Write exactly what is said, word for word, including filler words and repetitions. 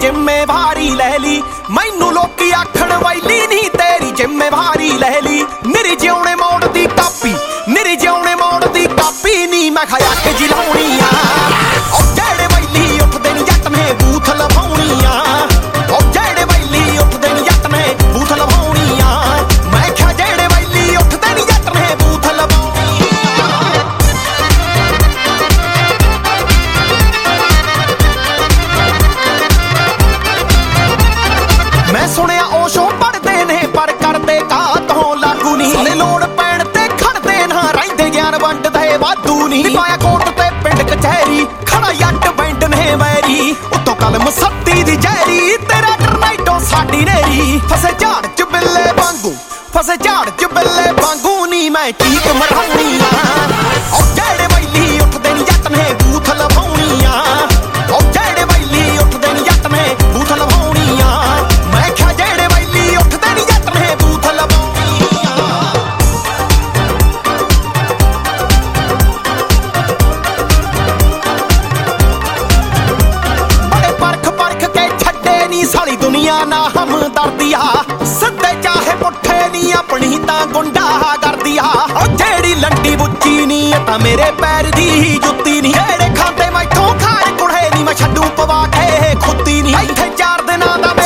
ਜ਼ਿੰਮੇਵਾਰੀ ਲੈ ਲਈ। ਮੈਨੂੰ ਲੋਕੀ ਆਖਣ ਵੈਲੀ ਨਹੀਂ ਤੇਰੀ ਜ਼ਿੰਮੇਵਾਰੀ ਲੈ ਲਈ। ਨਿਰੀ ਜਿਉਣੇ ਮੋੜ ਦੀ ਕਾਪੀ ਨਿਰੀ ਜਿਉਣੇ ਮੋੜ ਦੀ ਕਾਪੀ ਨੀ ਮੈਂ ਖਾਇਆ ਕਿ ਜਿਲਾਉਣੀ ਆ। ਉਹ ਜਿਹੜੇ ਵੈਲੀ ਉੱਠਦੇ ਨੀ ਜੱਟ ਨੇ ਬੂਥ ਲਵਾਉਣੀ ਆ। ਉਹ ਜਿਹੜੇ ਵੈਲੀ ਉੱਠਦੇ ਨੀ ਜੱਟ ਨੇ ਬੂਥ ਲਵਾਉਣੀ ਆ। ਮੈਂ ਕਿਹਾ ਜਿਹੜੇ ਵੈਲੀ ਉੱਠਦੇ ਨੀ ਜੱਟ ਨੇ ਬੂਥ ਲਵਾਉਣੀ ਆ। ਮੈਂ ਸੁਣਿਆ ਉਹ ਸ਼ੋ ਪੜਦੇ ਨੇ ਪਰ ਕਰਦੇ ਕਾਤੋਂ ਲਾਗੂ ਨਹੀਂ। ਸਾਲੇ ਲੋੜ ਪੈਣ ਤੇ ਖੜਦੇ ਨਾ ਰਹਿੰਦੇ ਗਿਆਨ ਵੰਡਦੇ ਵਾਧੂ ਨਹੀਂ। ਪਾਇਆ ਕੋਟ ਤੇ ਪਿੰਡ ਕਚਹਿਰੀ ਖੜਾ ਜੱਟ ਬੈਂਡ ਨੇ ਵੈਰੀ। ਉੱਤੋਂ ਕਲਮ ਸੱਤੀ ਦੀ ਜ਼ਹਿਰੀ ਤੇਰਾ ਟਰਨਾਈਟੋ ਸਾਡੀ ਨੇਰੀ। ਫਸੇ ਝਾੜ ਚ ਬਿੱਲੇ ਵਾਂਗੂ ਫਸੇ ਝਾੜ ਚ ਬਿੱਲੇ ਵਾਂਗੂ ਨੀ ਮੈਂ ਚੀਕ ਮਰਾਉਣੀ ਆ। ਉਹ ਜਿਹੜੇ ਵੈਲੀ ਉੱਠਦੇ ਨੀ ਜੱਟ ਨੇ ਬੂਥ ਲਵਾਉਣੀ ਆ। ਉਹ ਜਿਹੜੇ ਵੈਲੀ ਉੱਠਦੇ ਨੀ ਜੱਟ ਨੇ ਬੂਥ ਲਵਾਉਣੀ ਆ। ਮੈਂ ਕਿਹਾ ਜਿਹੜੇ ਵੈਲੀ ਉੱਠਦੇ ਨੀ ਜੱਟ ਨੇ ਬੂਥ ਲਵਾਉਣੀ ਆ। ਬੜੇ ਪਰਖ ਪਰਖ ਕੇ ਛੱਡੇ ਨੀ ਸਾਲੀ ਦੁਨੀਆ ਨਾ ਹਮਦਰਦੀ ਆ। ਸਿੱਧੇ ਚਾਹੇ ਪੁੱਠੇ ਨੀ ਆਪਣੀ ਤਾਂ ਗੁੰਡਾ ਕਰਦੀ ਆ। ਉਹ ਜਿਹੜੀ ਲੰਡੀ ਬੁੱਚੀ ਨੀ ਤਾਂ ਮੇਰੇ ਪੈਰ ਦੀ ਜੁੱਤੀ ਨੀ। ਜਿਹੜੇ ਖਾਂਦੇ ਮੈਥੋਂ ਖਾੜ ਕੁੜੇ ਨੀ ਮੈਂ ਛੱਡੂ ਪਵਾ ਕੇ ਖੁੱਤੀ ਨੀ। ਇੱਥੇ ਚਾਰ ਦਿਨਾਂ ਦਾ